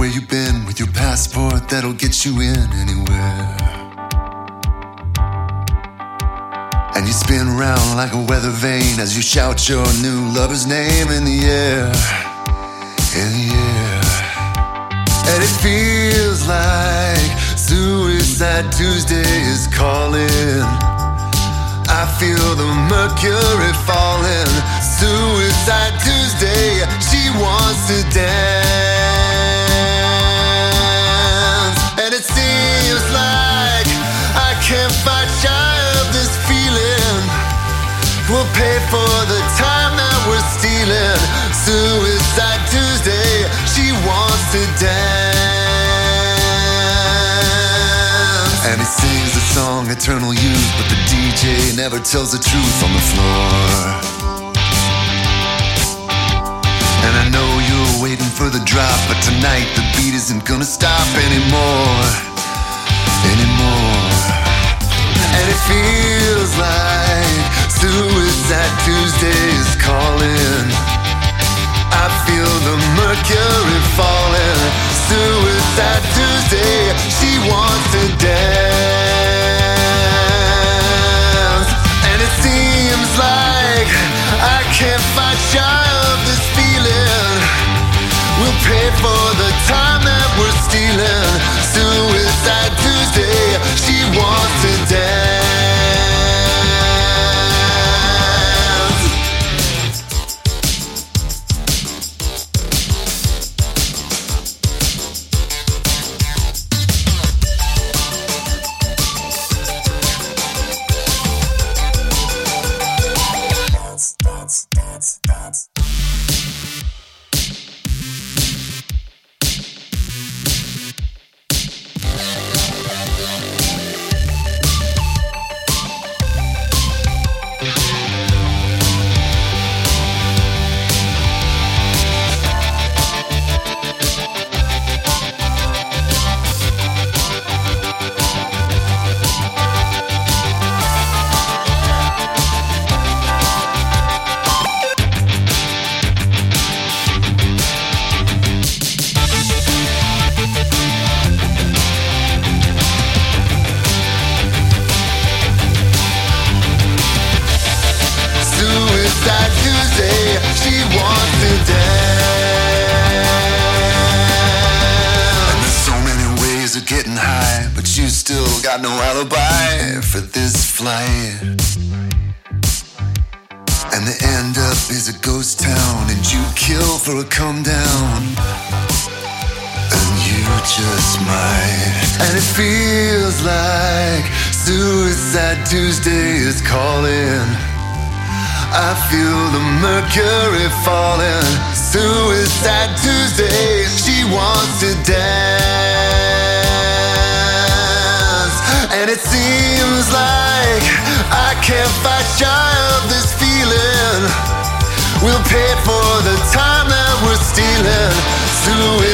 where you been with your passport that'll get you in anywhere. And you spin round like a weather vane as you shout your new lover's name in the air, in the air. And it feels like Suicide Tuesday is calling. I feel the mercury falling. Suicide Tuesday, she wants to dance. And it seems like I can't fight shy of this feeling. We'll pay for the time that we're stealing. Suicide Tuesday, she wants to dance. And he sings the song Eternal Youth, but the DJ never tells the truth on the floor. And I know you're waiting for the drop, but tonight the beat isn't gonna stop anymore, anymore. And it feels like Suicide Tuesday is calling. I feel the mercury falling. Suicide Tuesday, she wants to dance. And it seems like I can't fight shy of this feeling. We'll pay for the time that we're stealing. Suicide Tuesday, she wants to dance. Got no alibi for this flight. And the end up is a ghost town, and you kill for a come down. And you just might. And it feels like Suicide Tuesday is calling. I feel the mercury falling. Suicide Tuesday, she wants to dance. And it seems like I can't fight shy of this feeling. We'll pay for the time that we're stealing.